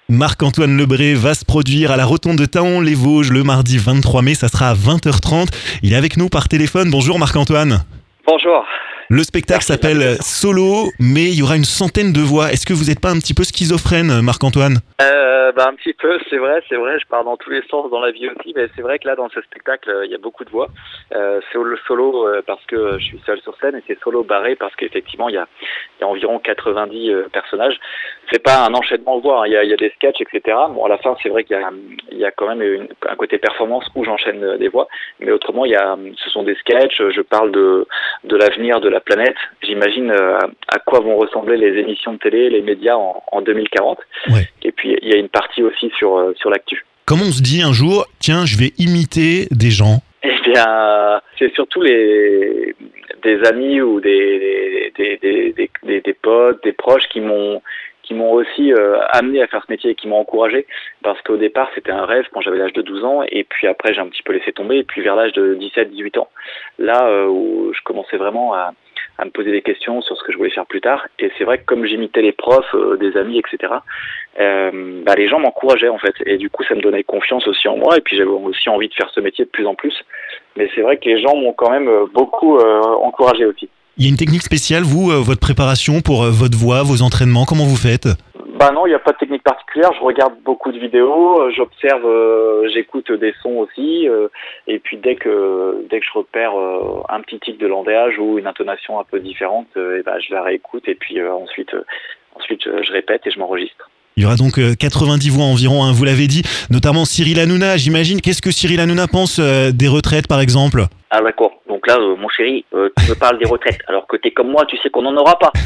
Marc-Antoine Lebré va se produire à la Rotonde de Thaon-les-Vosges le mardi 23 mai, ça sera à 20h30. Il est avec nous par téléphone. Bonjour Marc-Antoine. Bonjour. Le spectacle s'appelle Solo, mais il y aura une centaine de voix. Est-ce que vous n'êtes pas un petit peu schizophrène, Marc-Antoine ? Un petit peu, c'est vrai, je pars dans tous les sens dans la vie aussi, mais c'est vrai que là, dans ce spectacle, il y a beaucoup de voix. C'est le solo parce que je suis seul sur scène, et c'est solo barré parce qu'effectivement, il y a environ 90 personnages. C'est pas un enchaînement de voix, hein. Il y a des sketchs, etc. Bon, à la fin, c'est vrai qu'il y a quand même un côté performance où j'enchaîne des voix, mais autrement, ce sont des sketchs. Je parle de l'avenir de la planète. J'imagine à quoi vont ressembler les émissions de télé, les médias en 2040. Ouais. Et puis, il y a une partie aussi sur l'actu. Comment on se dit un jour, tiens, je vais imiter des gens ? Eh bien, c'est surtout des amis ou des potes, des proches qui m'ont aussi amené à faire ce métier et qui m'ont encouragé, parce qu'au départ c'était un rêve quand j'avais l'âge de 12 ans, et puis après j'ai un petit peu laissé tomber, et puis vers l'âge de 17-18 ans, là où je commençais vraiment à me poser des questions sur ce que je voulais faire plus tard. Et c'est vrai que comme j'imitais les profs, des amis, etc., les gens m'encourageaient en fait, et du coup ça me donnait confiance aussi en moi, et puis j'avais aussi envie de faire ce métier de plus en plus. Mais c'est vrai que les gens m'ont quand même beaucoup encouragé aussi. Il y a une technique spéciale, vous, votre préparation pour votre voix, vos entraînements, comment vous faites ? Non, il n'y a pas de technique particulière. Je regarde beaucoup de vidéos, j'observe, j'écoute des sons aussi, et puis dès que je repère un petit tic de langage ou une intonation un peu différente, je la réécoute, et puis ensuite je répète et je m'enregistre. Il y aura donc 90 voix environ, hein, vous l'avez dit, notamment Cyril Hanouna, j'imagine. Qu'est-ce que Cyril Hanouna pense des retraites, par exemple ? Ah d'accord, donc là, mon chéri, tu me parles des retraites, alors que t'es comme moi, tu sais qu'on n'en aura pas.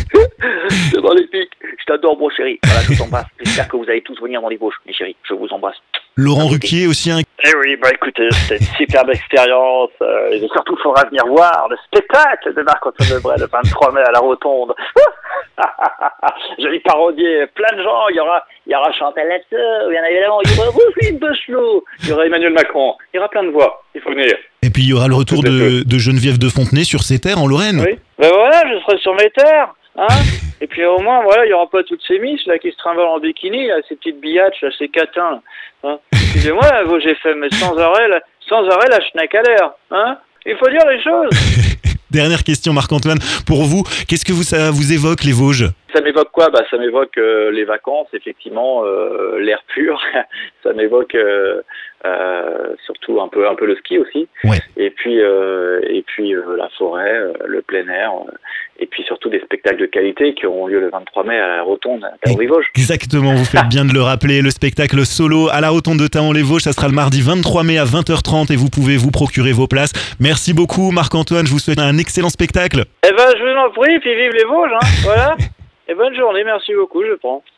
C'est magnifique, je t'adore mon chéri, voilà, je t'embrasse. J'espère que vous allez tous venir dans les Vosges, mes chéris, je vous embrasse. Laurent Ruquier aussi, hein. Eh oui, écoutez, c'était une superbe expérience, et surtout il faudra venir voir le spectacle de Marc-Antoine Lebré le 23 mai à la Rotonde. Je vais parodier plein de gens, il y aura Chantal Latsou, bien évidemment, il y aura Roselyne Bachelot, il y aura Emmanuel Macron, il y aura plein de voix, il faut venir. Et puis il y aura le retour de Geneviève de Fontenay sur ses terres en Lorraine. Oui, voilà, je serai sur mes terres, hein. Et puis au moins, voilà, il n'y aura pas toutes ces misses là qui se trimballent en bikini, là, ces petites billatches, là, ces catins, hein. Excusez-moi, j'ai fait, mais sans arrêt la schneck à l'air, hein. Il faut dire les choses. Dernière question, Marc-Antoine, pour vous, qu'est-ce que ça vous évoque, les Vosges ? Ça m'évoque quoi ? Ça m'évoque les vacances, effectivement, l'air pur. Ça m'évoque surtout un peu le ski aussi. Ouais. Et puis la forêt, le plein air, et puis surtout des spectacles de qualité qui auront lieu le 23 mai à la Rotonde à Thaon-les-Vosges. Exactement, vous faites bien de le rappeler. Le spectacle solo à la Rotonde de Thaon-les-Vosges, ça sera le mardi 23 mai à 20h30, et vous pouvez vous procurer vos places. Merci beaucoup, Marc-Antoine. Je vous souhaite un excellent spectacle. Je vous en prie, puis vive les Vosges, hein. Voilà. Et bonne journée, merci beaucoup, je prends.